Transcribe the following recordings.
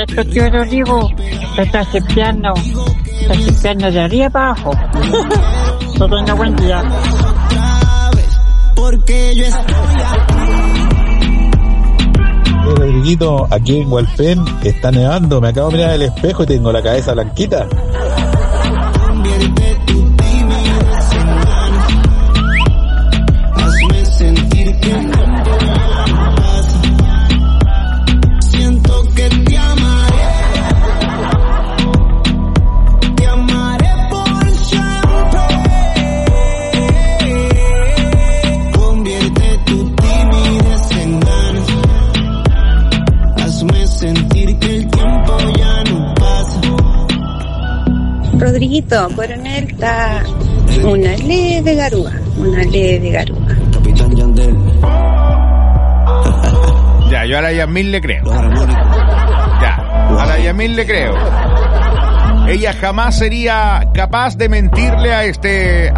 esto, tío Rodrigo, se está limpiando de arriba abajo. Que tenga buen día. Porque yo estoy Rodriguito, aquí en Hualpén está nevando, me acabo de mirar el espejo y tengo la cabeza blanquita. hazme sentir que el tiempo ya no pasa. Siento que te amaré por siempre. Convierte tu timidez en ganas. Hazme sentir que el tiempo ya no pasa. Rodriguito, Coronel está una leve garúa. Capitán Yandel. Ya, yo a la Yasmín le creo. Ya, a la Yasmín le creo. Ella jamás sería capaz de mentirle a este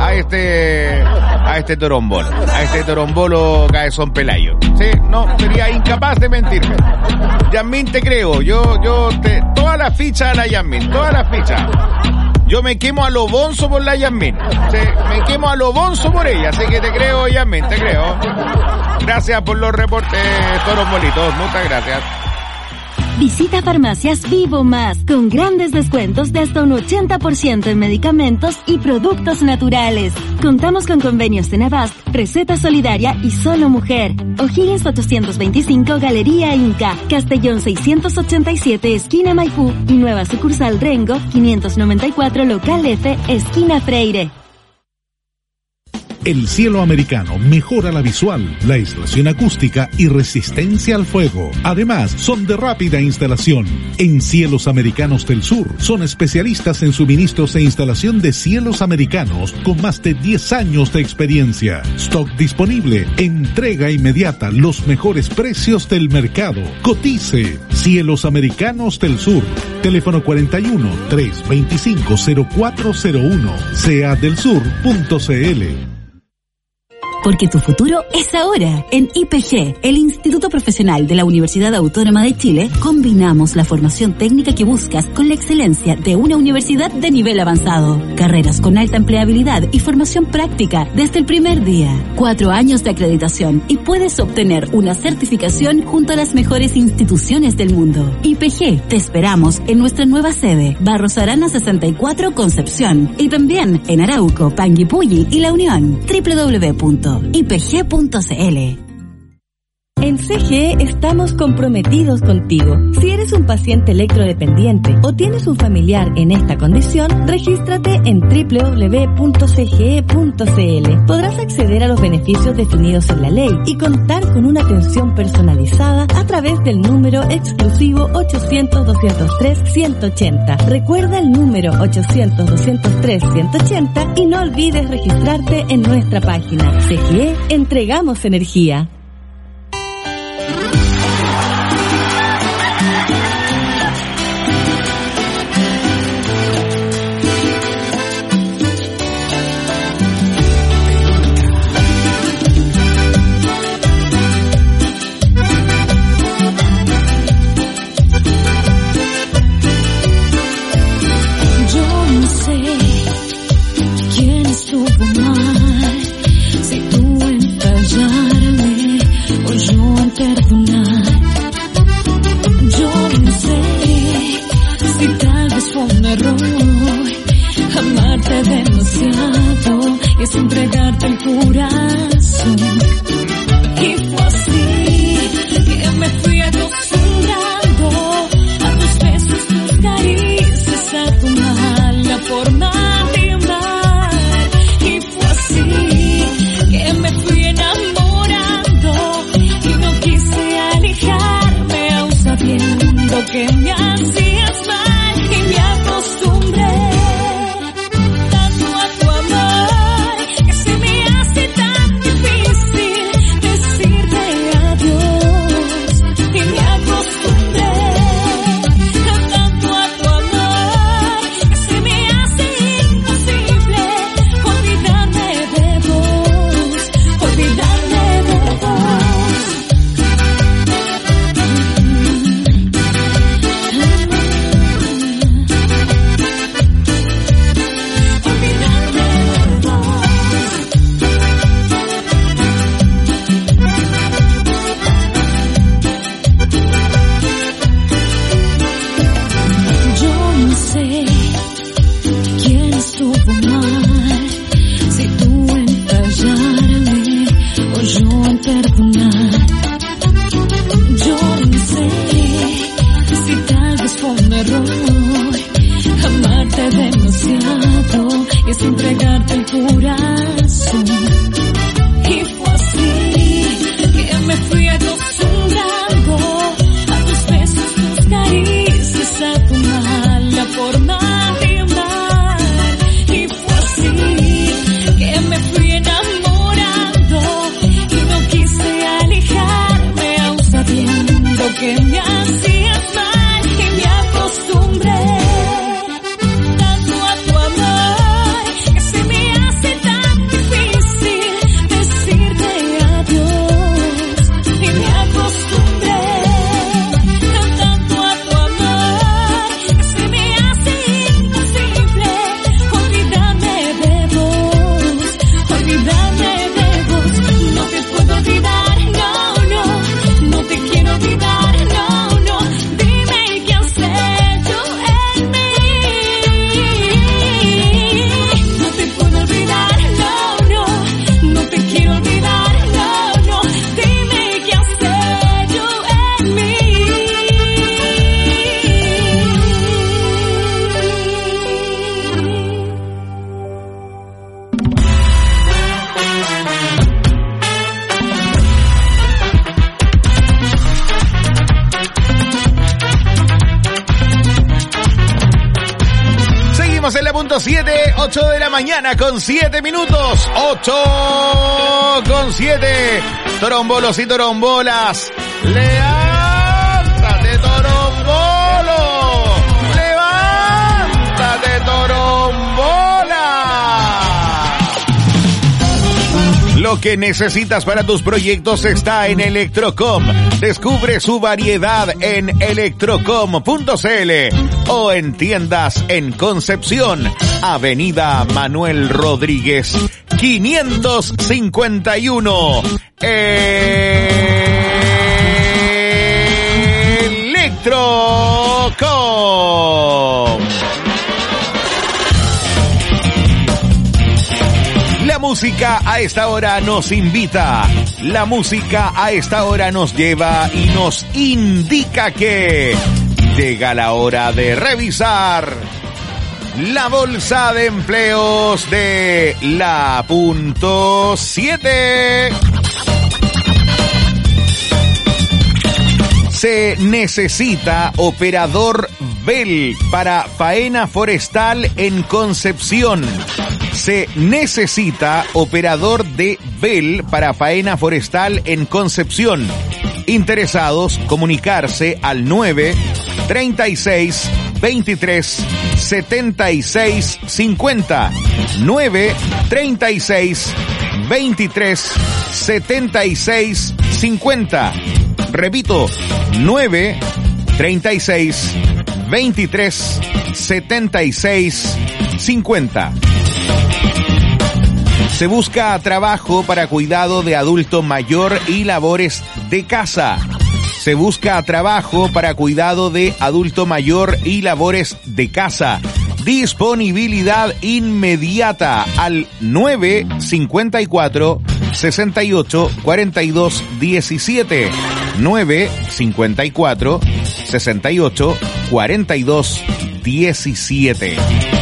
torombolo Cabezón Pelayo. Sí, no, sería incapaz de mentirme. Yasmín, te creo. Toda la ficha a la Yasmín, toda la ficha. Yo me quemo a lo bonzo por la Yasmín. Sí, me quemo a lo bonzo por ella. Así que te creo, Yasmín, te creo. Gracias por los reportes, torombolitos. Muchas gracias. Visita Farmacias Vivo Más con grandes descuentos de hasta un 80% en medicamentos y productos naturales. Contamos con convenios en Avast, Receta Solidaria y Solo Mujer. O'Higgins 825 Galería Inca, Castellón 687 esquina Maipú y nueva sucursal Rengo 594 local F esquina Freire. El cielo americano mejora la visual, la aislación acústica y resistencia al fuego. Además, son de rápida instalación. En Cielos Americanos del Sur, son especialistas en suministros e instalación de cielos americanos con más de 10 años de experiencia. Stock disponible, entrega inmediata, los mejores precios del mercado. Cotice. Cielos Americanos del Sur. Teléfono 41 325 0401. seadelsur.cl. Porque tu futuro es ahora. En IPG, el Instituto Profesional de la Universidad Autónoma de Chile, combinamos la formación técnica que buscas con la excelencia de una universidad de nivel avanzado. Carreras con alta empleabilidad y formación práctica desde el primer día. 4 años de acreditación y puedes obtener una certificación junto a las mejores instituciones del mundo. IPG, te esperamos en nuestra nueva sede, Barros Arana 64, Concepción, y también en Arauco, Panguipulli y La Unión. www.ipg.cl. En CGE estamos comprometidos contigo. Si eres un paciente electrodependiente o tienes un familiar en esta condición, regístrate en www.cge.cl. Podrás acceder a los beneficios definidos en la ley y contar con una atención personalizada a través del número exclusivo 800-203-180. Recuerda el número 800-203-180 y no olvides registrarte en nuestra página. CGE, entregamos energía. Si tú en fallarme que me hacías mal y me acostumbré tanto a tu amor que se me hace tan difícil decirte adiós. Y me acostumbré tanto a tu amor que se me hace imposible olvidarme de vos, olvidarme de vos. No te puedo olvidar, no, no, no te quiero olvidar, no, no. Dime qué hacer yo en mí. No te puedo olvidar, no, no, no te quiero olvidar, no, no. Dime qué hacer yo en mí. Seguimos en la punto 7, 8 de la mañana con 7 minutos. 8:07. Torombolos y torombolas. ¡Levántate, torombolo! ¡Levántate, torombola! Lo que necesitas para tus proyectos está en Electrocom. Descubre su variedad en electrocom.cl o en tiendas en Concepción, Avenida Manuel Rodríguez, 551. Electrocom. La música a esta hora nos invita. La música a esta hora nos lleva y nos indica que llega la hora de revisar la bolsa de empleos de la punto 7. Se necesita operador Bell para faena forestal en Concepción. Se necesita operador de Bell para faena forestal en Concepción. Interesados, comunicarse al 936 23 76 50. 936 23 76 50. Repito, 936 23 76 50. Se busca trabajo para cuidado de adulto mayor y labores de casa. Se busca trabajo para cuidado de adulto mayor y labores de casa. Disponibilidad inmediata al 954 68 42 17. 954 68 42 17.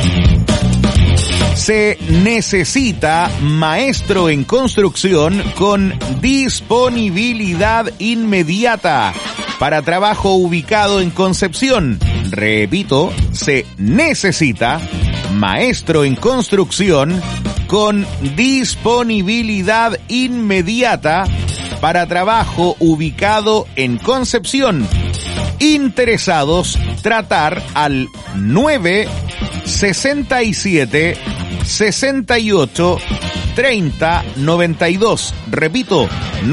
Se necesita maestro en construcción con disponibilidad inmediata para trabajo ubicado en Concepción. Repito, se necesita maestro en construcción con disponibilidad inmediata para trabajo ubicado en Concepción. Interesados, tratar al 967 68 30 92. Repito,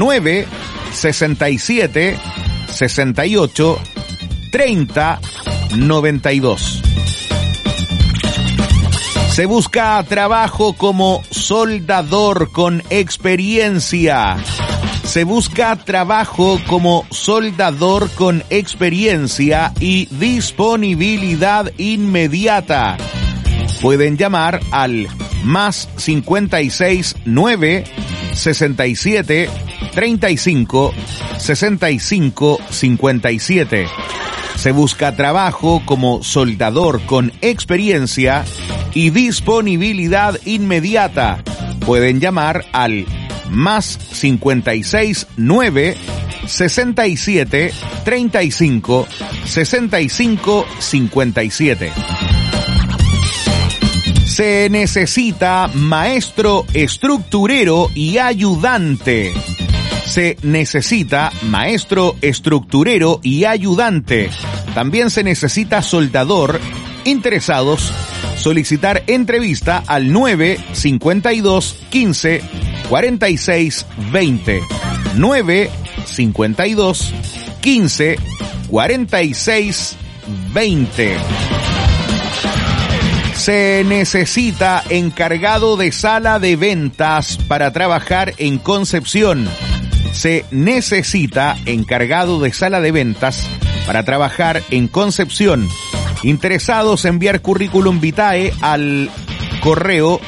967 68 30 92. Se busca trabajo como soldador con experiencia. Se busca trabajo como soldador con experiencia y disponibilidad inmediata. Pueden llamar al más 56 9 67 35 65 57. Se busca trabajo como soldador con experiencia y disponibilidad inmediata. Pueden llamar al más 56 9 67 35 65 57. Se necesita maestro estructurero y ayudante. Se necesita maestro estructurero y ayudante. También se necesita soldador. Interesados, solicitar entrevista al 952 15 46 20. 952 15 46 20. Se necesita encargado de sala de ventas para trabajar en Concepción. Se necesita encargado de sala de ventas para trabajar en Concepción. Interesados, enviar currículum vitae al correo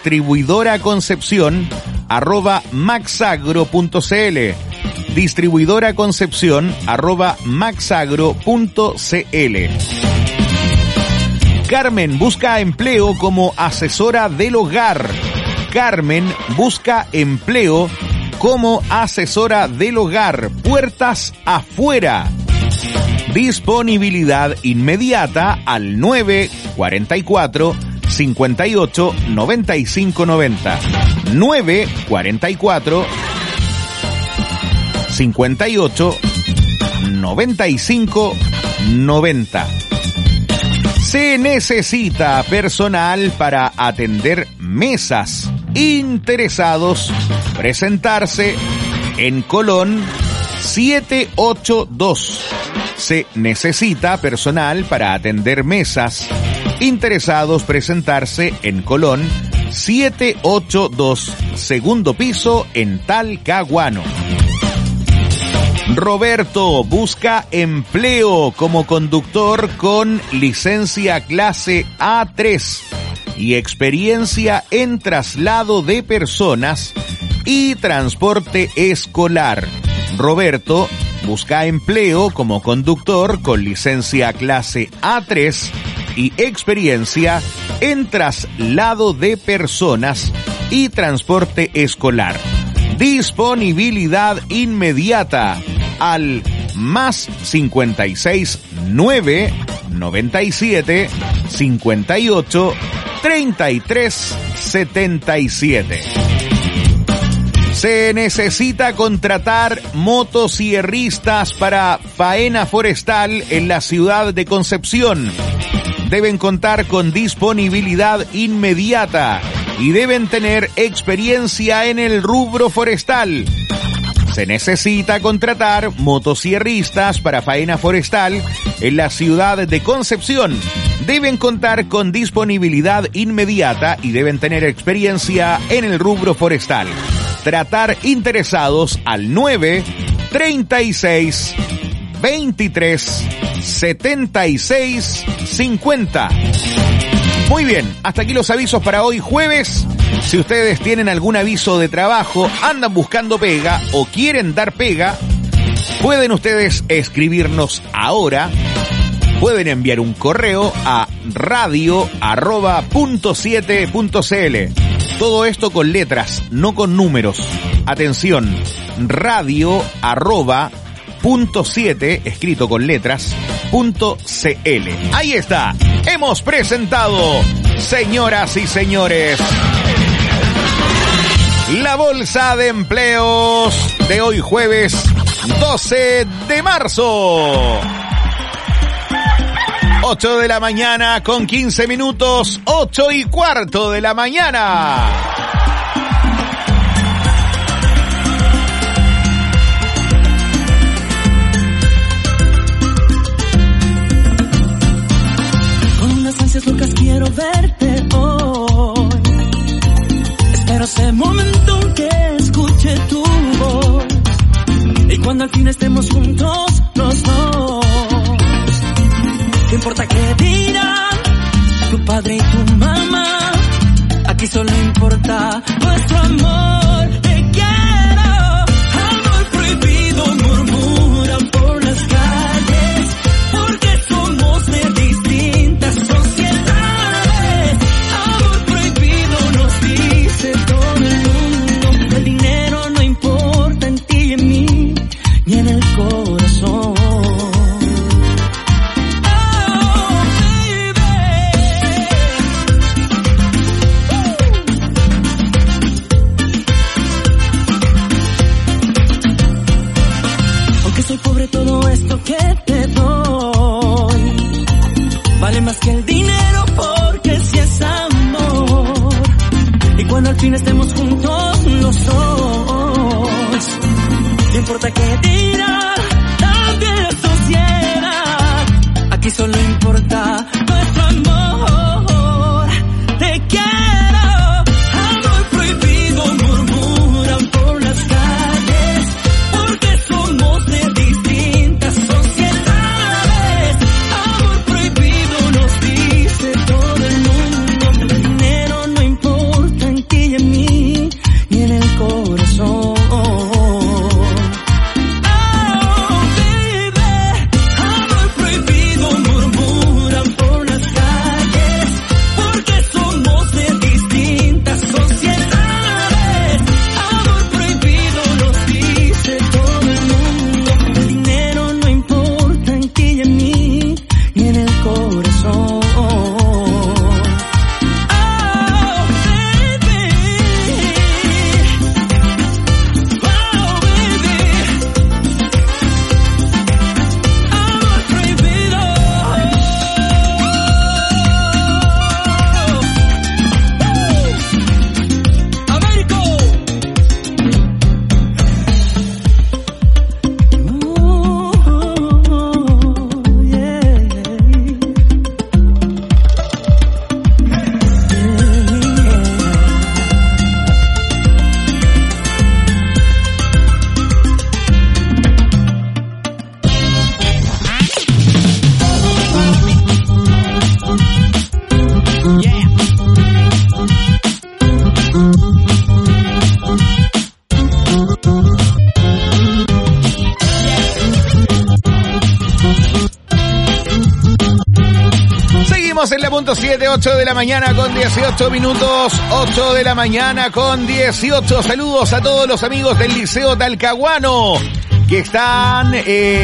distribuidoraconcepcion@maxagro.cl. distribuidoraconcepcion@maxagro.cl. Carmen busca empleo como asesora del hogar. Carmen busca empleo como asesora del hogar. Puertas afuera. Disponibilidad inmediata al 944 58 95 90. 944 58 95 90. Se necesita personal para atender mesas. Interesados, presentarse en Colón 782. Se necesita personal para atender mesas. Interesados, presentarse en Colón 782, segundo piso en Talcahuano. Roberto busca empleo como conductor con licencia clase A3 y experiencia en traslado de personas y transporte escolar. Roberto busca empleo como conductor con licencia clase A3 y experiencia en traslado de personas y transporte escolar. Disponibilidad inmediata al más 56 9 97 58 33 77. Se necesita contratar motosierristas para faena forestal en la ciudad de Concepción. Deben contar con disponibilidad inmediata y deben tener experiencia en el rubro forestal. Se necesita contratar motosierristas para faena forestal en la ciudad de Concepción. Deben contar con disponibilidad inmediata y deben tener experiencia en el rubro forestal. Tratar interesados al 9 36 23 76 50. Muy bien, hasta aquí los avisos para hoy jueves. Si ustedes tienen algún aviso de trabajo, andan buscando pega o quieren dar pega, pueden ustedes escribirnos ahora. Pueden enviar un correo a radio@punto7.cl. Todo esto con letras, no con números. Atención, radio@punto7, escrito con letras, .cl. Ahí está, hemos presentado, señoras y señores, la bolsa de empleos de hoy jueves 12 de marzo. 8 de la mañana con 15 minutos, 8:15 de la mañana. Con unas ansias locas quiero verte hoy. Espero ese momento en que escuche tu voz. Y cuando al fin estemos juntos los dos. No importa qué dirán tu padre y tu mamá, aquí solo importa nuestro amor. Te quiero, amor prohibido murmuran por las calles, porque somos de distintas sociedades. Amor prohibido nos dice todo el mundo, el dinero no importa en ti y en mí, ni en el corazón. Aunque soy pobre, todo esto que te doy vale más que el dinero, porque si es amor. Y cuando al fin estemos juntos los dos, no importa qué dirá la sociedad, aquí solo importa nuestro amor. Te quiero, amor prohibido, murmuran por las calles, porque somos de distintas sociedades. Amor prohibido nos dice todo el mundo, el dinero no importa en ti y en mí, ni en el corazón. En la punto 7, 8 de la mañana con 18 minutos, 8 de la mañana con 18. Saludos a todos los amigos del Liceo Talcahuano que están,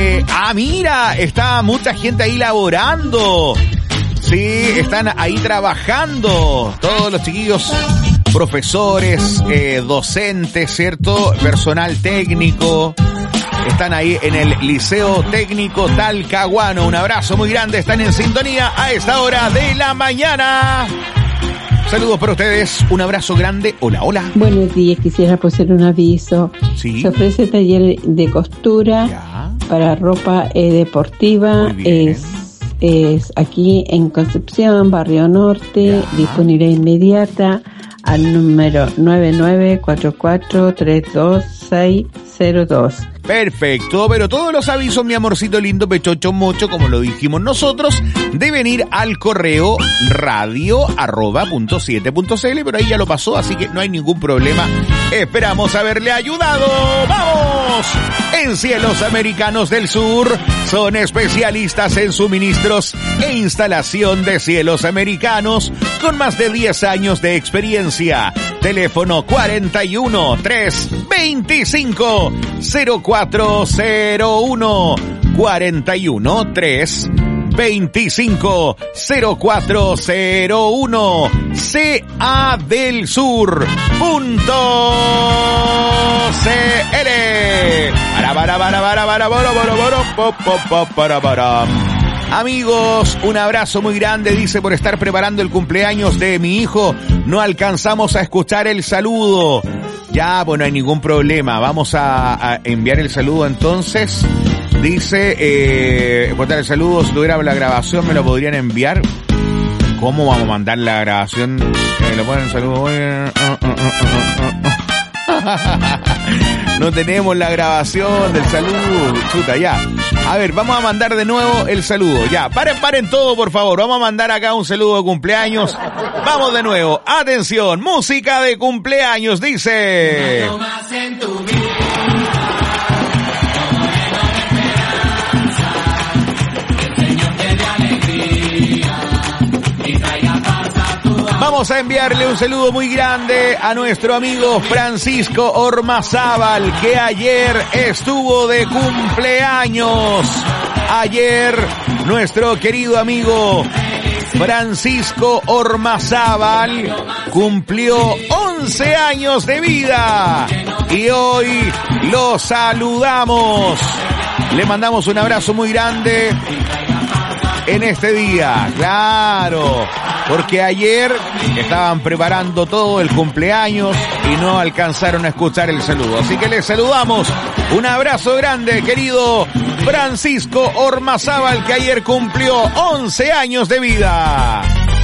mira, está mucha gente ahí laborando. Sí, están ahí trabajando. Todos los chiquillos, profesores, docentes, ¿cierto? Personal técnico. Están ahí en el Liceo Técnico Talcahuano. Un abrazo muy grande. Están en sintonía a esta hora de la mañana. Saludos para ustedes. Un abrazo grande. Hola, hola. Buenos días. Quisiera hacer un aviso. ¿Sí? Se ofrece taller de costura para ropa deportiva. Es aquí en Concepción, Barrio Norte. Disponibilidad inmediata al número 99443262. Perfecto, pero todos los avisos, mi amorcito lindo, pechocho mocho, como lo dijimos nosotros, deben ir al correo radio@.7.cl, pero ahí ya lo pasó, así que no hay ningún problema. Esperamos haberle ayudado. ¡Vamos! En Cielos Americanos del Sur son especialistas en suministros e instalación de cielos americanos con más de 10 años de experiencia. Teléfono 41 325 0401 41 325 0401 cadelsur.cl. Amigos, un abrazo muy grande, dice, por estar preparando el cumpleaños de mi hijo. No alcanzamos a escuchar el saludo. Ya, pues no hay ningún problema. Vamos a enviar el saludo entonces. Dice, cortar el saludo, si tuviera la grabación, ¿me lo podrían enviar? ¿Cómo vamos a mandar la grabación? ¿Le ponen el saludo? No tenemos la grabación del saludo. Chuta, ya. A ver, vamos a mandar de nuevo el saludo. Ya, paren todo, por favor. Vamos a mandar acá un saludo de cumpleaños. Vamos de nuevo. Atención, música de cumpleaños, dice. Vamos a enviarle un saludo muy grande a nuestro amigo Francisco Ormazábal, que ayer estuvo de cumpleaños. Ayer nuestro querido amigo Francisco Ormazábal cumplió 11 años de vida y hoy lo saludamos. Le mandamos un abrazo muy grande en este día, claro, porque ayer estaban preparando todo el cumpleaños y no alcanzaron a escuchar el saludo. Así que les saludamos. Un abrazo grande, querido Francisco Ormazábal, que ayer cumplió 11 años de vida.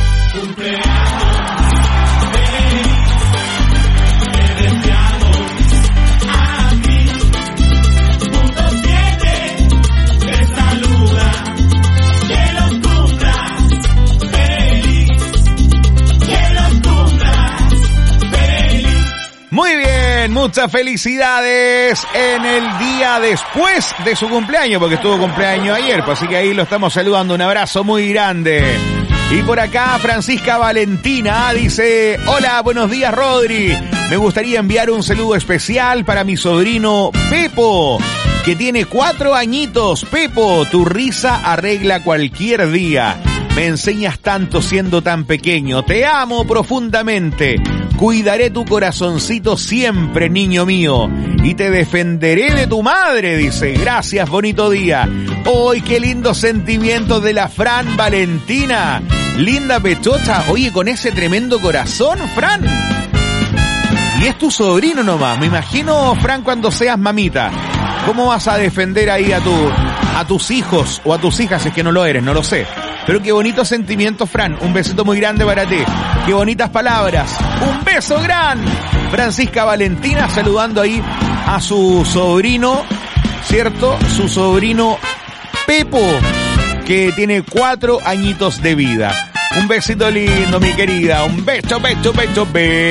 Muy bien, muchas felicidades en el día después de su cumpleaños, porque estuvo cumpleaños ayer, pues así que ahí lo estamos saludando, un abrazo muy grande. Y por acá Francisca Valentina dice: hola, buenos días Rodri, me gustaría enviar un saludo especial para mi sobrino Pepo, que tiene 4 añitos. Pepo, tu risa arregla cualquier día. Me enseñas tanto siendo tan pequeño. Te amo profundamente. Cuidaré tu corazoncito siempre, niño mío. Y te defenderé de tu madre, dice. Gracias, bonito día. ¡Ay, qué lindo sentimiento de la Fran Valentina! Linda pechocha. Oye, con ese tremendo corazón, Fran. Y es tu sobrino nomás. Me imagino, Fran, cuando seas mamita, ¿cómo vas a defender ahí a tus hijos o a tus hijas? Si es que no lo eres, no lo sé. Pero qué bonito sentimiento, Fran. Un besito muy grande para ti. Qué bonitas palabras. Un beso grande. Francisca Valentina saludando ahí a su sobrino, ¿cierto? Su sobrino Pepo, que tiene 4 añitos de vida. Un besito lindo, mi querida. Un beso, beso, beso,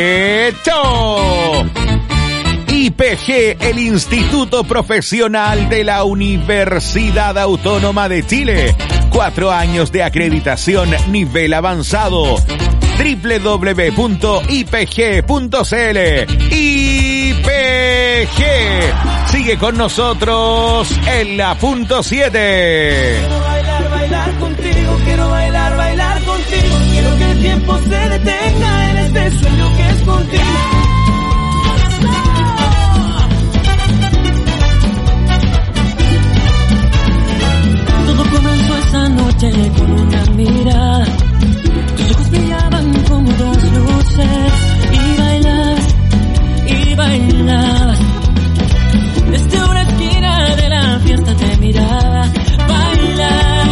beso. IPG, el Instituto Profesional de la Universidad Autónoma de Chile. 4 años de acreditación nivel avanzado. www.ipg.cl. IPG sigue con nosotros en la punto 7. Quiero bailar, bailar contigo. Quiero bailar, bailar contigo. Quiero que el tiempo se detenga en este sueño que es contigo. Esa noche con una mirada, tus ojos brillaban como 2 luces y bailabas. Desde una esquina de la fiesta te miraba, bailar.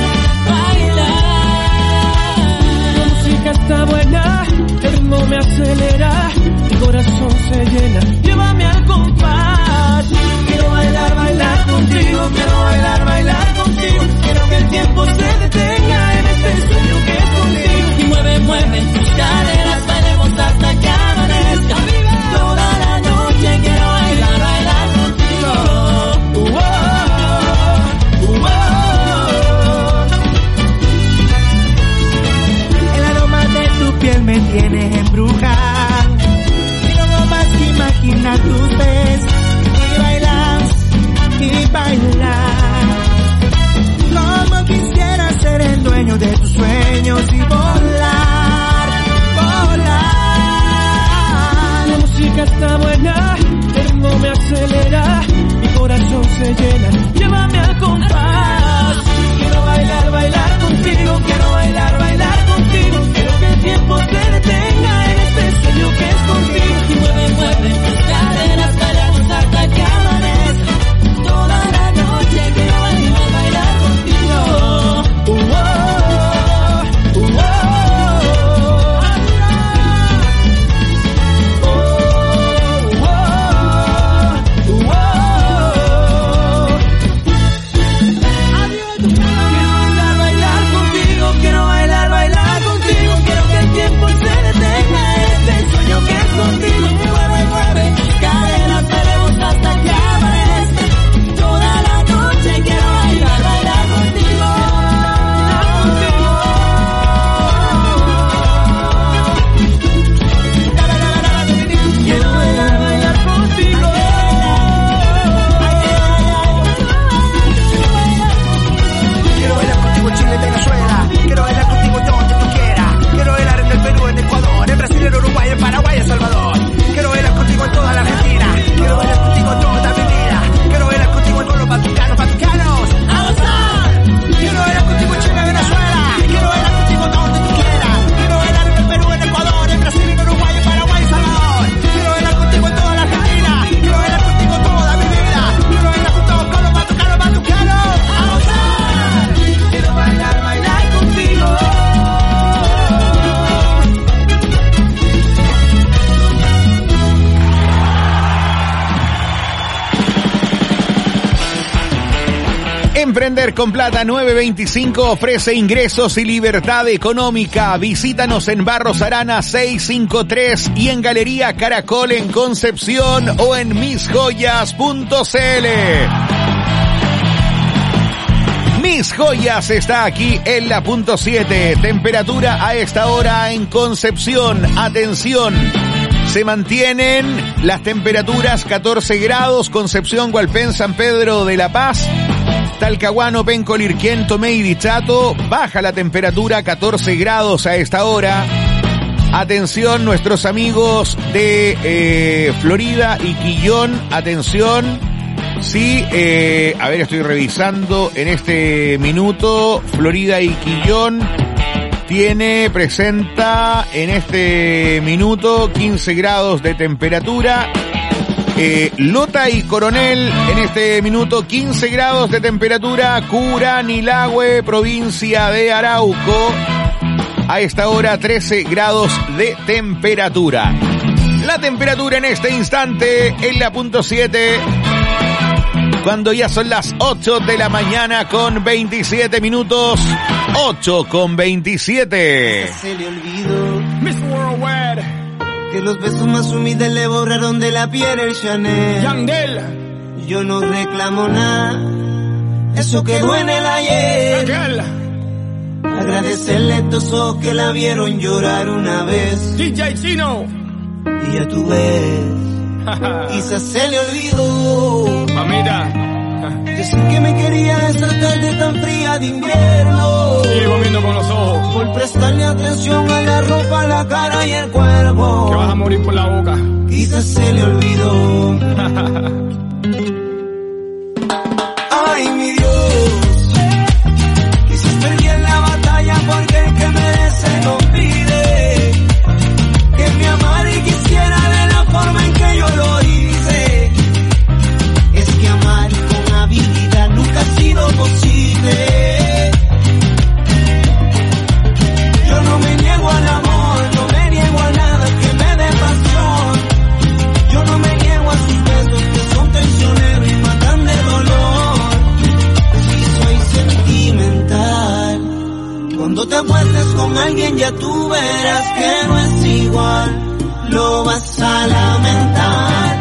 La música está buena, el ritmo me acelera, mi corazón se llena, llévame al compás. Quiero bailar, bailar contigo, quiero bailar, bailar contigo. Quiero que el tiempo se detenga en este sueño que es contigo. Y mueve, mueve tus caderas, bailemos hasta que amanezca. Toda la noche quiero bailar, bailar contigo. El aroma de tu piel me tiene embrujada. Quiero no más que imaginar tus besos y bailar. Como quisiera ser el dueño de tus sueños y volar, volar. La música está buena, el ritmo me acelera, mi corazón se llena, llévame al compás. Quiero bailar, bailar contigo, quiero bailar, bailar contigo. Quiero que el tiempo se detenga en este sueño que es contigo. Y mueve, mueve tus caderas, bailamos hasta que amanezca. Toda la noche quiero bailar, bailar contigo. Emprender con Plata 925 ofrece ingresos y libertad económica. Visítanos en Barros Arana 653 y en Galería Caracol en Concepción o en misjoyas.cl. Mis Joyas está aquí en la punto 7. Temperatura a esta hora en Concepción. Atención. Se mantienen las temperaturas 14 grados. Concepción, Hualpén, San Pedro de la Paz, Talcahuano, Penco, Lirquén, Tomé y Dichato. Baja la temperatura 14 grados a esta hora. Atención, nuestros amigos de Florida y Quillón. Atención. Sí, a ver, estoy revisando en este minuto. Florida y Quillón presenta en este minuto 15 grados de temperatura. Lota y Coronel en este minuto 15 grados de temperatura. Curanilahue, provincia de Arauco, a esta hora 13 grados de temperatura. La temperatura en este instante en la punto 7, cuando ya son las 8 de la mañana con 27 minutos. 8 con 27. Se le olvidó Miss Worldwide que los besos más humildes le borraron de la piel el Chanel. Yandel. Yo no reclamo nada, eso quedó en el ayer. Agradecerle a estos ojos que la vieron llorar una vez. DJ Chino. Y ya tú ves, quizás se le olvidó. Mamita, decir que me quería esa tarde tan fría de invierno. Sigo viendo con los ojos. Por prestarle atención a la ropa, la cara y el cuerpo. Que vas a morir por la boca. Quizás se le olvidó. Ay, mi Dios, quizás perdí en la batalla porque el que merece no pide. Que me amara y quisiera de la forma en que yo lo hice. Es que amar con habilidad nunca ha sido posible. Yo no me niego al amor, no me niego a nada que me dé pasión. Yo no me niego a sus besos que son traicioneros y matan de dolor. Si soy sentimental, cuando te acuestes con alguien ya tú verás que no es igual. Lo vas a lamentar.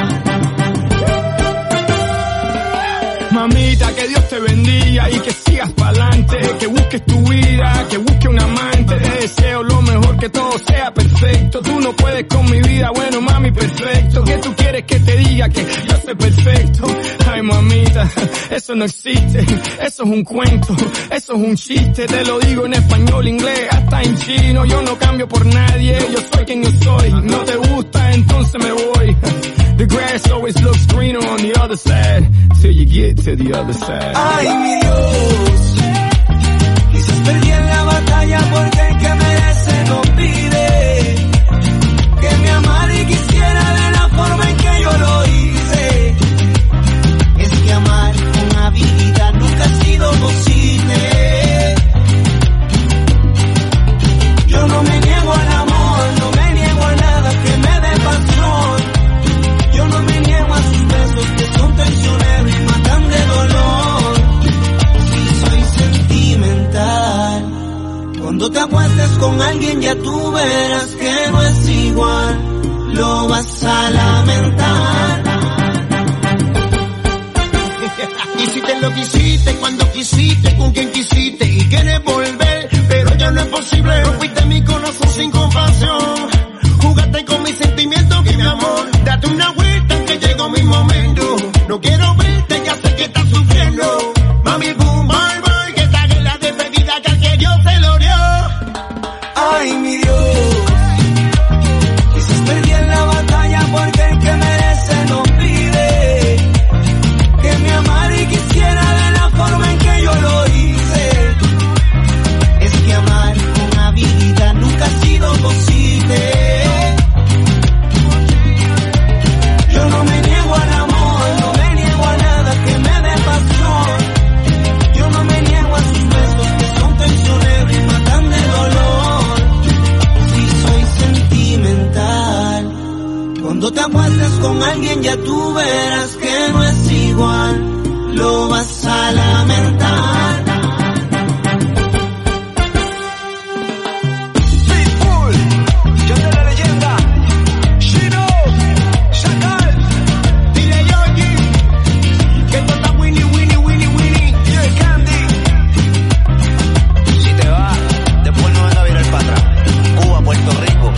Mamita, que Dios te bendiga y que sigas pa'lante, que busques tu vida, que busques un amante. Te deseo lo mejor, que todo sea perfecto. Tú no puedes con mi vida, bueno mami, perfecto. ¿Qué tú quieres que te diga? Que yo soy perfecto. Ay mamita, eso no existe, eso es un cuento, eso es un chiste. Te lo digo en español, inglés, hasta en chino. Yo no cambio por nadie, yo soy quien yo soy. No te gusta, entonces me voy. The grass always looks greener on the other side, till you get to the other side. Ay, mi Dios, quizás perdí en la batalla porque el que merece no pide. Que me amara y quisiera de la forma en que yo lo hice. Es que amar con habilidad nunca ha sido posible. Yo no me niego al amor, no me niego a nada que me dé pasión. Yo no me niego a sus besos que son traicioneros y matan de dolor. Si soy sentimental, cuando te acuestes con alguien ya tú verás que no es igual. Lo vas a lamentar. Hiciste lo que hiciste, cuando quisiste, con quien quisiste y quieres volver, pero ya no es posible. Rompiste mi corazón sin compasión, jugaste con mis sentimientos, que mi amor, date una vuelta que llegó mi momento. No quiero verte, ya sé que estás sufriendo. Mami, boom, bye, bye, que esta es la despedida que al que Dios se lo dio. Ay, mi Dios, quizás perdí en la batalla porque el que merece no pide. Que me amara y quisiera de la forma en que yo lo hice. Es que amar con habilidad nunca ha sido posible. lo vas a lamentar. Pitbull, yo de la leyenda, Shino, Chacal, DJ Yogi, que esto está Winnie, DJ Candy. Si te vas, después no venga a virar para atrás. Cuba, Puerto Rico.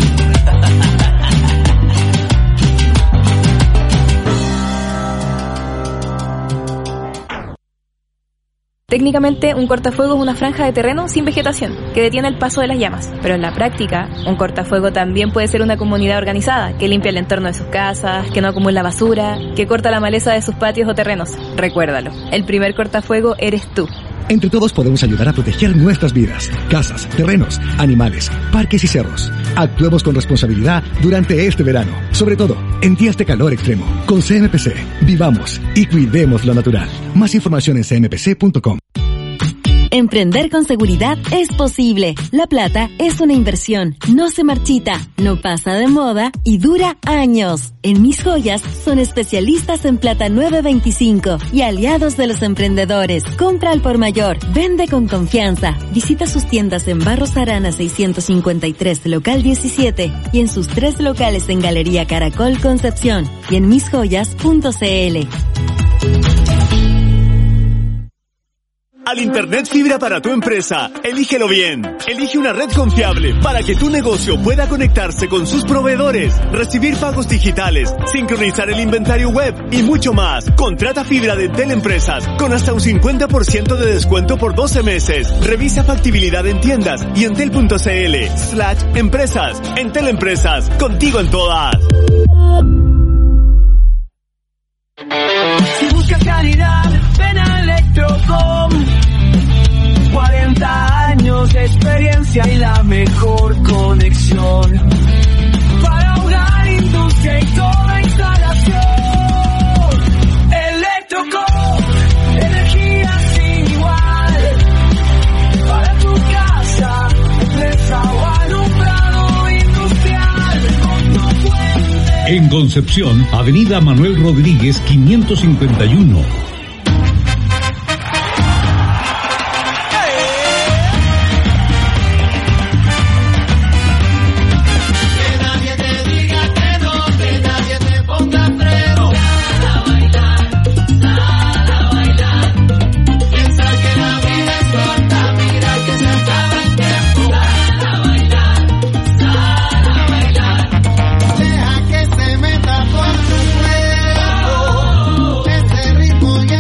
Técnicamente, un cortafuego es una franja de terreno sin vegetación, que detiene el paso de las llamas. Pero en la práctica, un cortafuego también puede ser una comunidad organizada, que limpia el entorno de sus casas, que no acumula basura, que corta la maleza de sus patios o terrenos. Recuérdalo, el primer cortafuego eres tú. Entre todos podemos ayudar a proteger nuestras vidas, casas, terrenos, animales, parques y cerros. Actuemos con responsabilidad durante este verano, sobre todo en días de calor extremo. Con CMPC, vivamos y cuidemos lo natural. Más información en cmpc.com. Emprender con seguridad es posible. La plata es una inversión, no se marchita, no pasa de moda y dura años. En Mis Joyas son especialistas en plata 925 y aliados de los emprendedores. Compra al por mayor, vende con confianza. Visita sus tiendas en Barros Arana 653, local 17 y en sus 3 locales en Galería Caracol Concepción y en misjoyas.cl. Al Internet fibra para tu empresa, elígelo bien. Elige una red confiable para que tu negocio pueda conectarse con sus proveedores, recibir pagos digitales, sincronizar el inventario web y mucho más. Contrata fibra de Entel Empresas con hasta un 50% de descuento por 12 meses. Revisa factibilidad en tiendas y entel.cl/empresas. Entel Empresas, contigo en todas. Si buscas calidad, ven a Electrocom. 40 años de experiencia y la mejor conexión para hogar, industria y toda instalación. Electrocom, energía sin igual para tu casa, empresa o alumbrado industrial. En Concepción, Avenida Manuel Rodríguez 551. Deja que se meta por tu cuerpo, ese ritmo.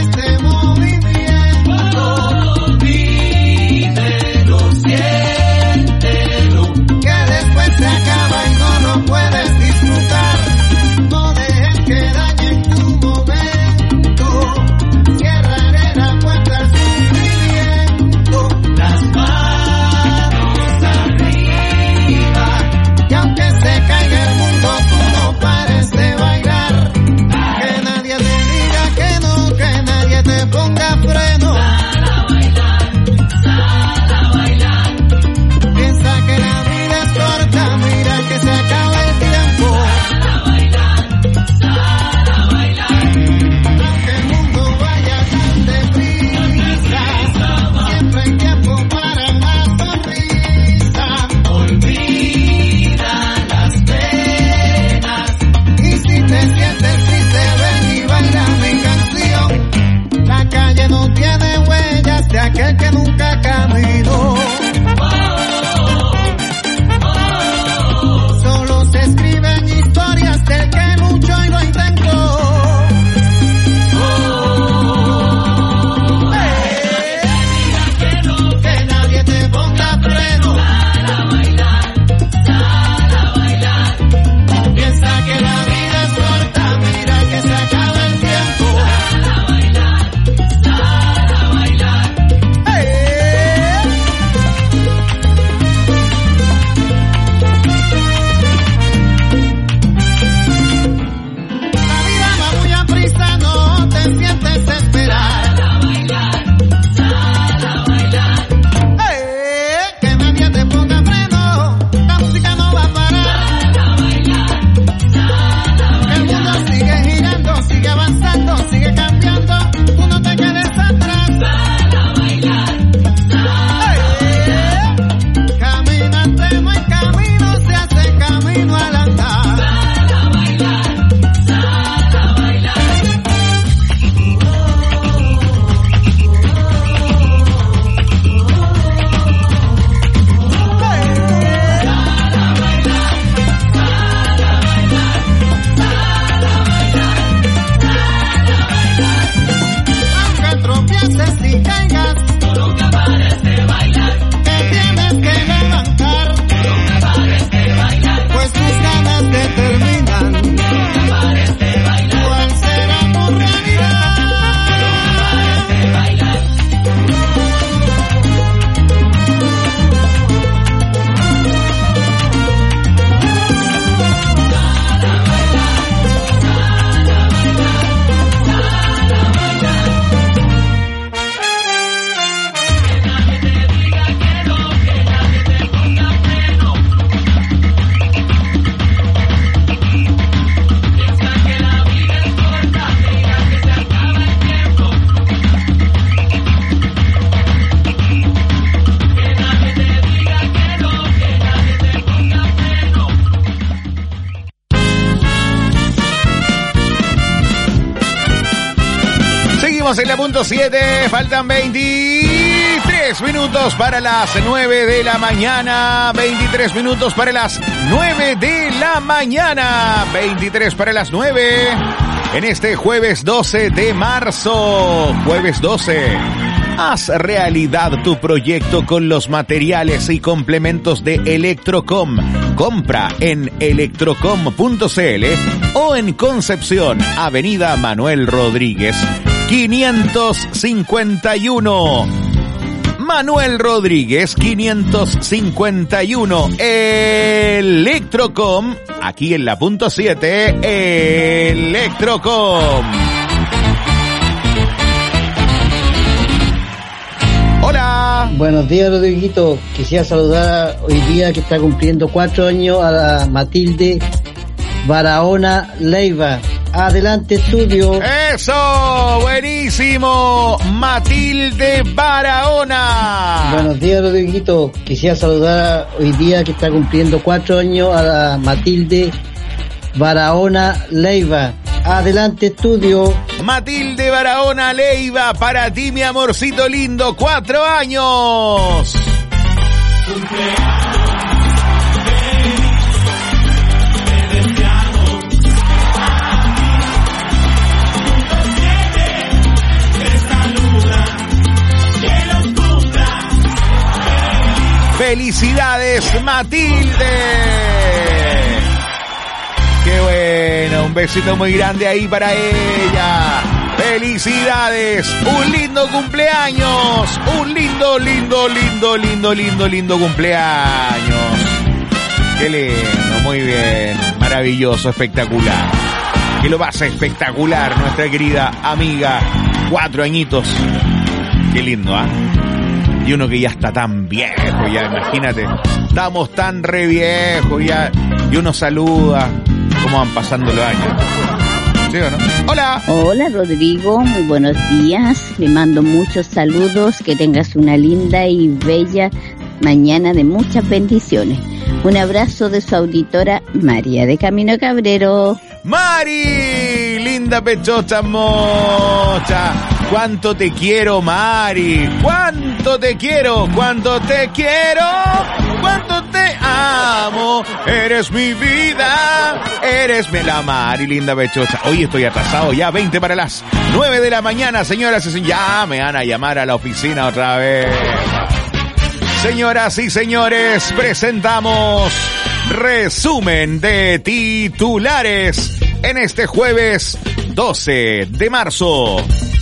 Estamos en la punto 7, faltan 23 minutos para las 9 de la mañana, 23 minutos para las 9 de la mañana, 23 para las 9, en este jueves 12 de marzo, jueves 12. Haz realidad tu proyecto con los materiales y complementos de Electrocom. Compra en electrocom.cl o en Concepción, Avenida Manuel Rodríguez, 551. Manuel Rodríguez, 551. Electrocom, aquí en la punto 7, Electrocom. Hola. Buenos días, Rodriguito. Quisiera saludar hoy día que está cumpliendo 4 años a la Matilde Barahona Leiva. Adelante, estudio. ¡Eso! ¡Buenísimo! Matilde Barahona. Buenos días, Rodriguito. Quisiera saludar hoy día que está cumpliendo 4 años a la Matilde Barahona Leiva. Adelante, estudio. Matilde Barahona Leiva, para ti, mi amorcito lindo, 4 años. ¡Felicidades, Matilde! ¡Qué bueno! Un besito muy grande ahí para ella. ¡Felicidades! ¡Un lindo cumpleaños! ¡Un lindo cumpleaños! ¡Qué lindo! Muy bien. Maravilloso, espectacular. Que lo pasa espectacular, nuestra querida amiga. 4 añitos. Qué lindo, ¿ah? Y uno que ya está tan viejo, ya imagínate. Estamos tan re viejos ya. Y uno saluda. ¿Cómo van pasando los años? ¿Sí o no? ¡Hola! Hola, Rodrigo. Muy buenos días. Le mando muchos saludos. Que tengas una linda y bella mañana de muchas bendiciones. Un abrazo de su auditora María de Camino Cabrero. ¡Mari! Linda pechocha mocha. ¿Cuánto te quiero, Mari? ¿Cuánto te quiero? ¿Cuánto te quiero? ¿Cuánto te amo? Eres mi vida. Eres la Mari, linda pechocha. Hoy estoy atrasado ya, 20 para las 9 de la mañana, señoras y señores. Ya me van a llamar a la oficina otra vez. Señoras y señores, presentamos resumen de titulares en este jueves 12 de marzo.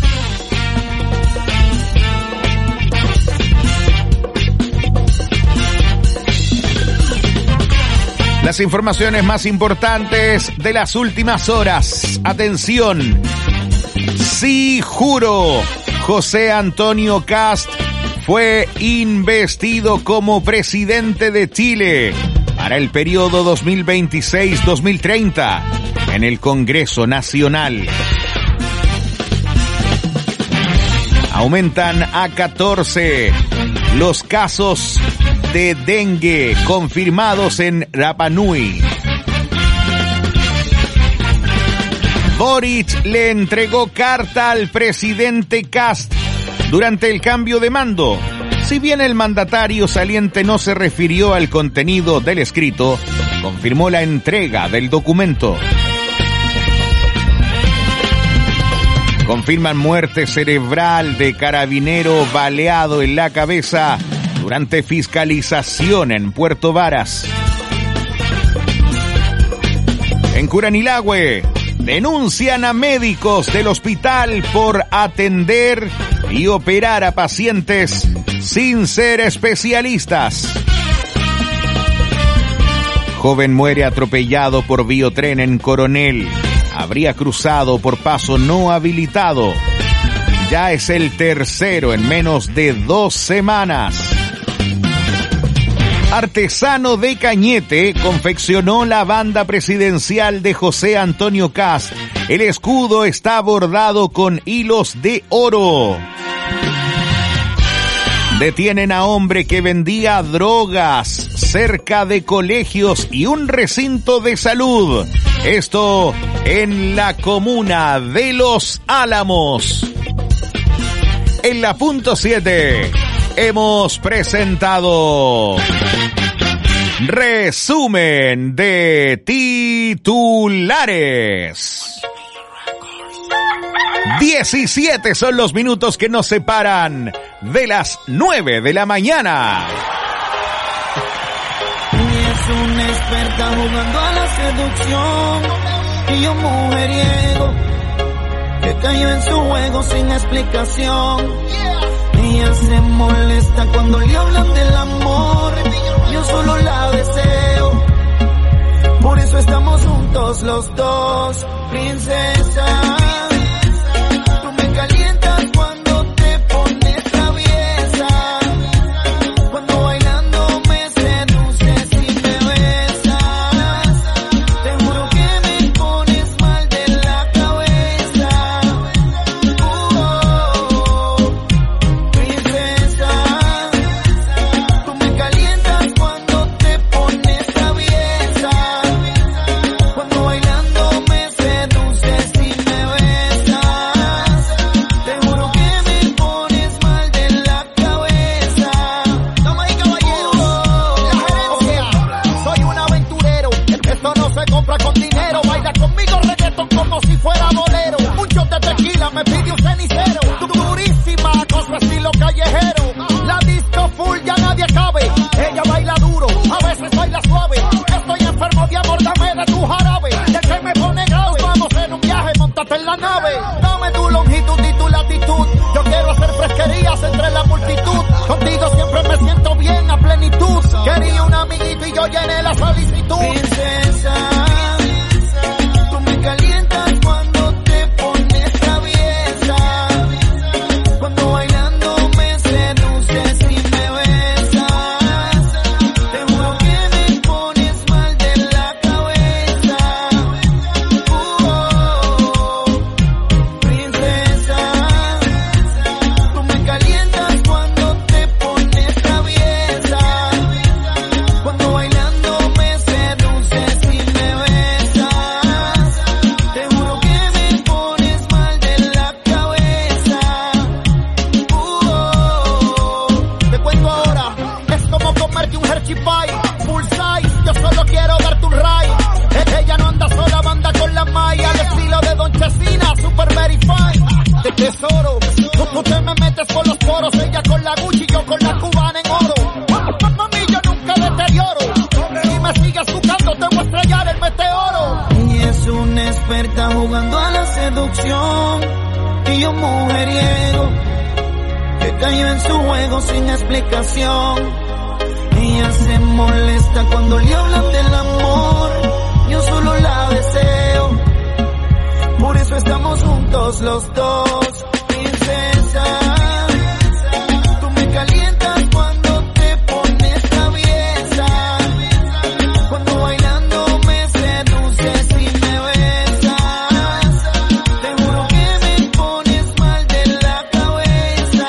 Las informaciones más importantes de las últimas horas. Atención. Sí, juro. José Antonio Kast fue investido como presidente de Chile para el periodo 2026-2030 en el Congreso Nacional. Aumentan a 14 los casos de dengue confirmados en Rapa Nui. Boric le entregó carta al presidente Kast durante el cambio de mando. Si bien el mandatario saliente no se refirió al contenido del escrito, confirmó la entrega del documento. Confirman muerte cerebral de carabinero baleado en la cabeza durante fiscalización en Puerto Varas. En Curanilahue, denuncian a médicos del hospital por atender y operar a pacientes sin ser especialistas. Joven muere atropellado por biotren en Coronel. Habría cruzado por paso no habilitado. Ya es el tercero en menos de 2 semanas. Artesano de Cañete confeccionó la banda presidencial de José Antonio Kast. El escudo está bordado con hilos de oro. Detienen a hombre que vendía drogas cerca de colegios y un recinto de salud. Esto en la comuna de Los Álamos. En la punto 7 hemos presentado resumen de titulares. 17 son los minutos que nos separan de las 9 de la mañana. Es una experta jugando a la seducción y yo mujeriego que cayó en su juego sin explicación. Ella se molesta cuando le hablan del amor, yo solo la deseo, por eso estamos juntos los dos, princesa. Tú me calientas cuando te pones traviesa, cuando bailando me seduces y me besas. Te juro que me pones mal de la cabeza. Princesa, tú me calientas cuando te pones traviesa, cuando bailando me seduces y me besas. Te juro que me pones mal de la cabeza. Damas y caballeros, la gerencia. Soy un aventurero, esto no se compra con dinero. Baila conmigo reggaetón como si fuera bolero. Un shot de tequila me pide un cenicero. Durísima, con su estilo callejero. La disco full ya nadie cabe. Ella baila duro, a veces baila suave. Estoy enfermo de amor, dame de tu jarabe. De que me pone grave. Vamos en un viaje, montate en la nave. Dame tu longitud y tu latitud. Yo quiero hacer fresquerías entre la multitud. Contigo siempre me siento bien a plenitud. Quería un amiguito y yo llené la solicitud. Princesa, tú me calientas cuando te pones traviesa, cuando bailando me seduces y me besas. Te juro que me pones mal de la cabeza. Princesa, tú me calientas cuando te pones traviesa, cuando bailando me seduces y me besas. Te juro que me pones mal de la cabeza. Te cuento ahora, es como comerte un Hershey Pie full size. Yo solo quiero darte un ride. Ella no anda sola, anda con la malla, al estilo de Don Chesina, super verified. De tesoro, tú te me metes por los poros. Ella con la Gucci, yo con la cubana en oro. Mami, yo nunca deterioro. Si me sigues buscando, te voy a estrellar el meteoro. Ella es una experta jugando a la seducción y yo mujeriego que cayó en su juego sin explicación. Ella se molesta cuando le hablan del amor, yo solo la deseo, por eso estamos juntos los dos, princesa. Tú me calientas cuando te pones traviesa, cuando bailando me seduces y me besas. Te juro que me pones mal de la cabeza.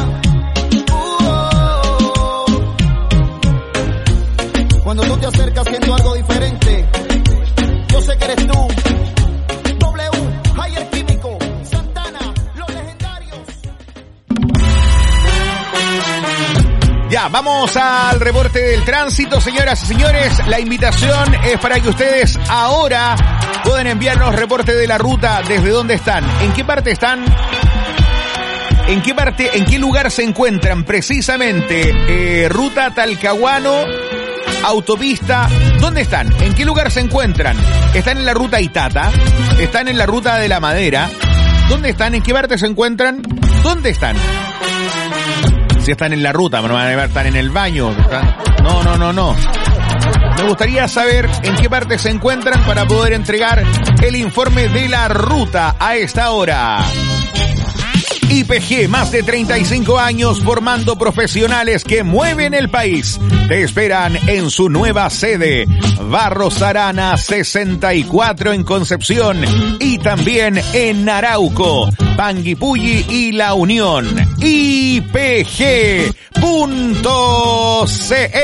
Cuando tú te acercas siento algo diferente. Yo sé que eres tú. W, Higher Químico, Santana, los legendarios. Ya, vamos al reporte del tránsito, señoras y señores. La invitación es para que ustedes ahora puedan enviarnos reporte de la ruta, desde dónde están, en qué parte están, en qué lugar se encuentran precisamente, ruta Talcahuano, autopista, ¿dónde están? ¿En qué lugar se encuentran? ¿Están en la ruta Itata? ¿Están en la ruta de la Madera? ¿Dónde están? ¿En qué parte se encuentran? ¿Dónde están? Si están en la ruta, no van a estar en el baño. No. Me gustaría saber en qué parte se encuentran para poder entregar el informe de la ruta a esta hora. IPG, más de 35 años formando profesionales que mueven el país. Te esperan en su nueva sede, Barros Arana 64 en Concepción y también en Arauco, Panguipulli y La Unión. IPG.cl.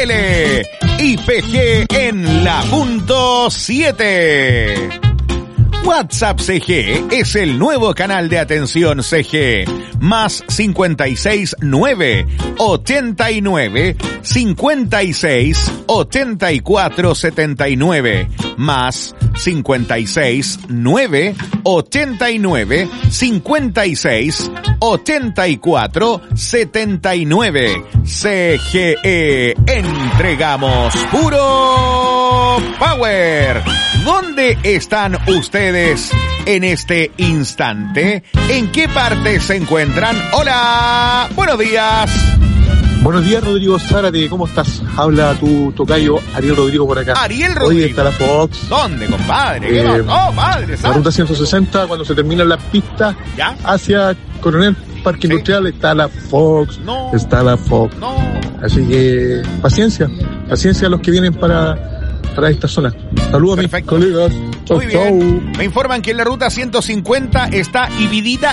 IPG en la punto 7. WhatsApp CG es el nuevo canal de atención CG. Más 56 9 89 56 84 79. Más 56 9 89 56 84 79. CGE, entregamos puro power. ¿Dónde están ustedes en este instante? ¿En qué parte se encuentran? Hola, buenos días. Buenos días, Rodrigo Zárate, ¿cómo estás? Habla tu tocayo Ariel Rodrigo por acá. Ariel Rodrigo. Hoy está la Fox. ¿Dónde, compadre? ¿Qué pasó, padre? La ruta 160, cuando se terminan las pistas hacia Coronel Parque Industrial, está la Fox. No. Está la Fox. No. Así que paciencia a los que vienen para esta zona. Saludos a mis colegas. Muy bien. Me informan que la ruta 150 está dividida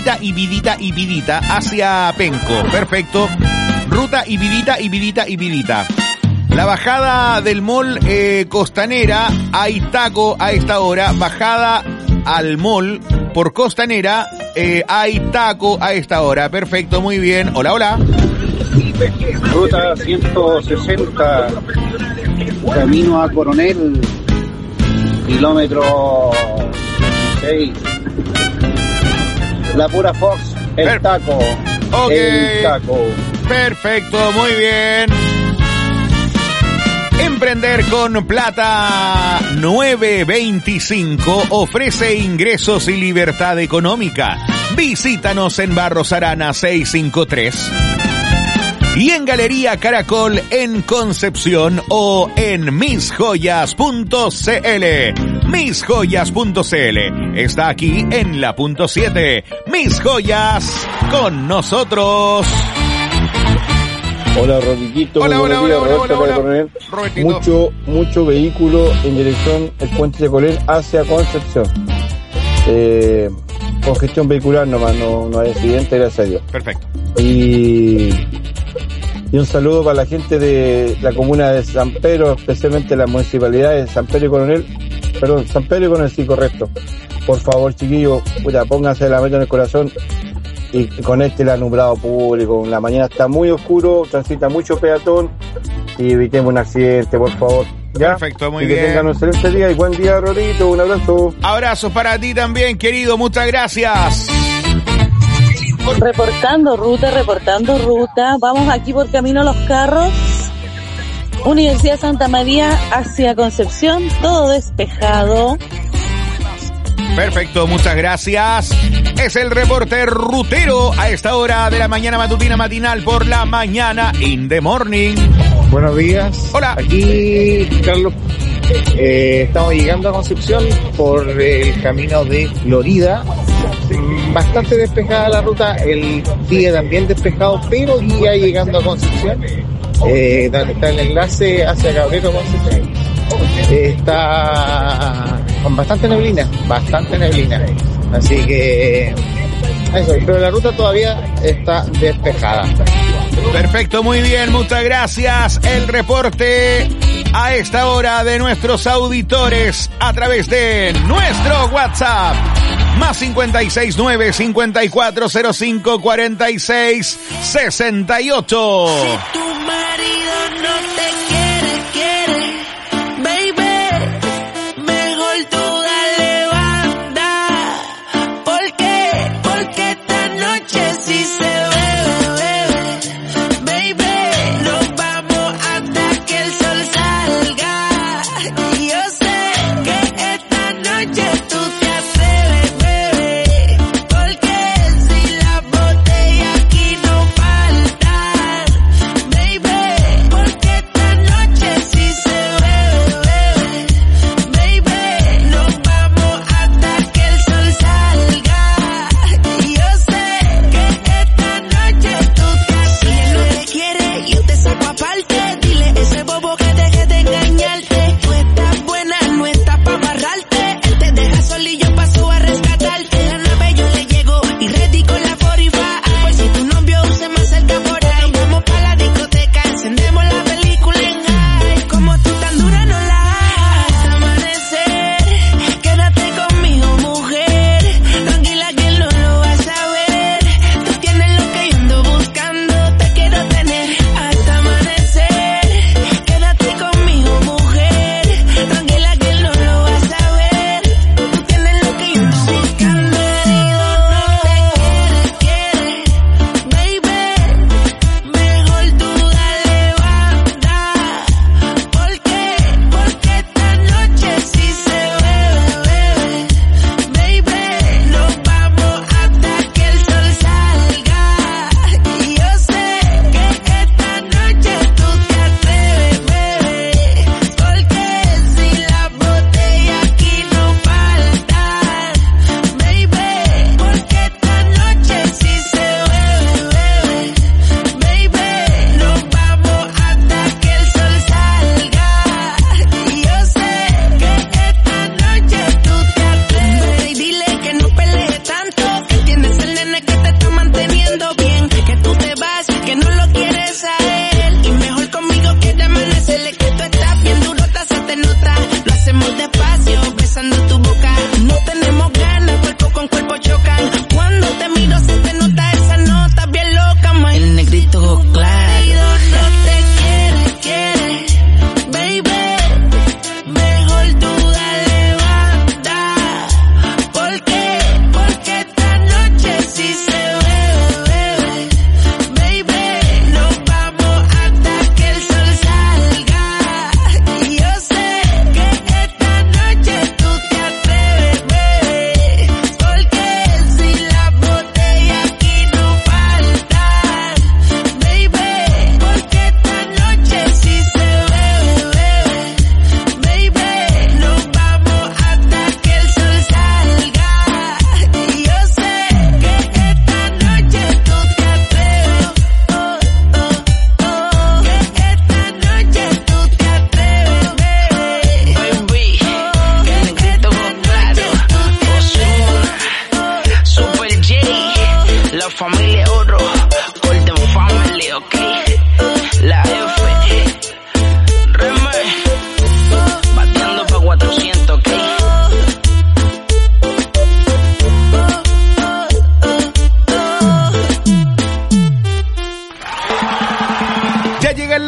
hacia Penco. Perfecto. Ruta dividida. La bajada del mall Costanera, hay taco a esta hora. Bajada al mall por Costanera, hay taco a esta hora. Perfecto, muy bien. Hola. Ruta 160, camino a Coronel, kilómetro 6. La pura Fox, el taco. Okay. El taco. Perfecto, muy bien. Emprender con Plata 925 ofrece ingresos y libertad económica. Visítanos en Barros Arana 653. Y en Galería Caracol en Concepción o en misjoyas.cl. Misjoyas.cl está aquí en la punto 7. Mis Joyas con nosotros. Hola, Rodriquito. Hola. Mucho vehículo en dirección el puente de Colén hacia Concepción. Congestión vehicular nomás, no hay accidente, gracias a Dios. Perfecto. Y un saludo para la gente de la comuna de San Pedro, especialmente la municipalidad de San Pedro y Coronel. Perdón, San Pedro y Coronel, sí, correcto. Por favor, chiquillos, pónganse la meta en el corazón y conecte el alumbrado público. La mañana está muy oscuro, transita mucho peatón y evitemos un accidente, por favor. ¿Ya? Perfecto, muy bien. Que tengan un excelente día y buen día, Rodito. Un abrazo. Abrazos para ti también, querido. Muchas gracias. Reportando ruta. Vamos aquí por camino a Los Carros. Universidad Santa María hacia Concepción. Todo despejado. Perfecto, muchas gracias. Es el reporte rutero a esta hora de la mañana matutina matinal por la mañana in the morning. Buenos días. Hola. Aquí, Carlos. Estamos llegando a Concepción por el camino de Florida. Bastante despejada la ruta, el día también despejado, pero ya llegando a Concepción, donde está el enlace hacia Cabrero Concepción, está con bastante neblina, así que eso, pero la ruta todavía está despejada. Perfecto, muy bien, muchas gracias. El reporte a esta hora de nuestros auditores a través de nuestro WhatsApp. Más 569 5405 46 68. Si tu marido no te quiere, baby, mejor tú dale banda. ¿Por qué? Porque esta noche sí se bebe, baby. Nos vamos hasta que el sol salga. Y yo sé que esta noche tú te atreves, bebé. Porque si las botellas aquí no faltan, baby. Porque esta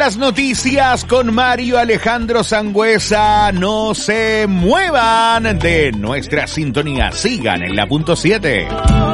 las noticias con Mario Alejandro Sangüesa. No se muevan de nuestra sintonía. Sigan en la punto 7.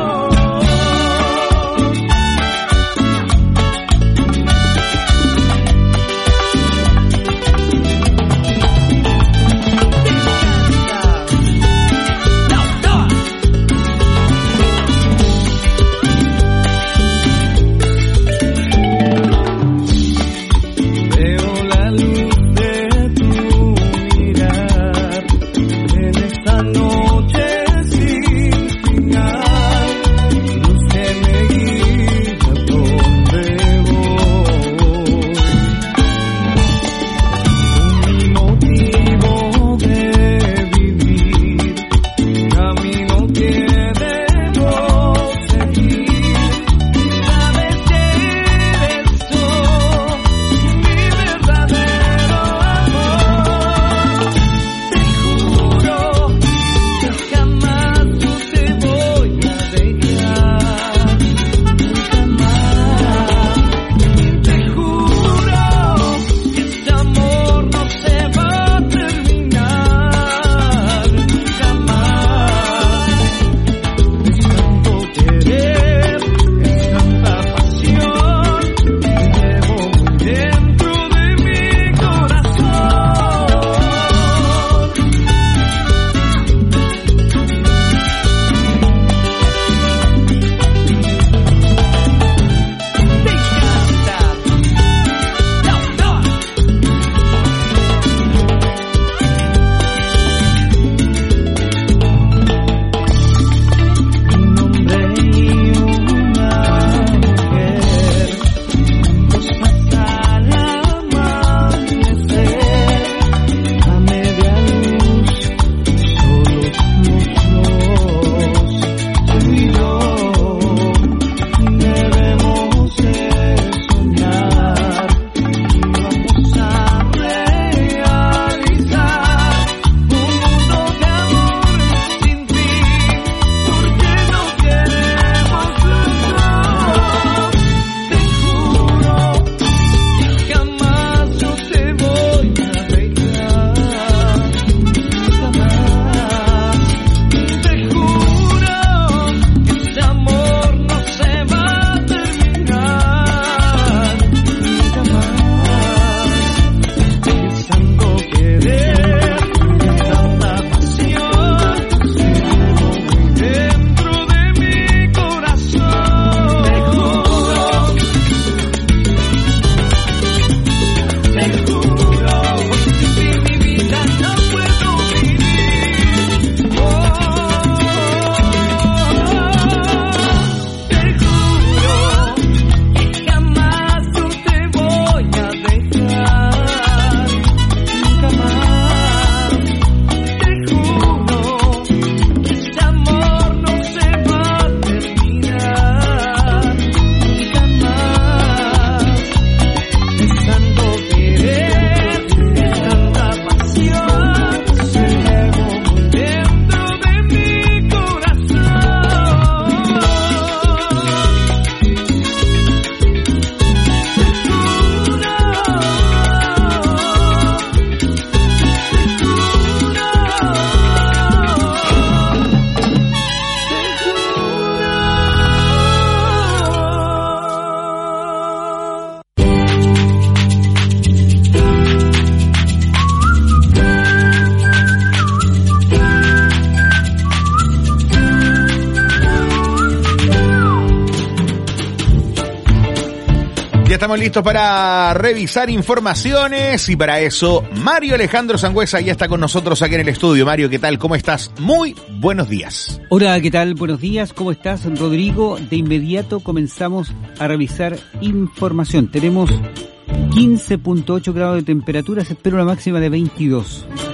Estamos listos para revisar informaciones y para eso Mario Alejandro Sangüesa ya está con nosotros aquí en el estudio. Mario, ¿qué tal? ¿Cómo estás? Muy buenos días. Hola, ¿qué tal? Buenos días. ¿Cómo estás, Rodrigo? De inmediato comenzamos a revisar información. Tenemos 15.8 grados de temperatura, se espera una máxima de 22.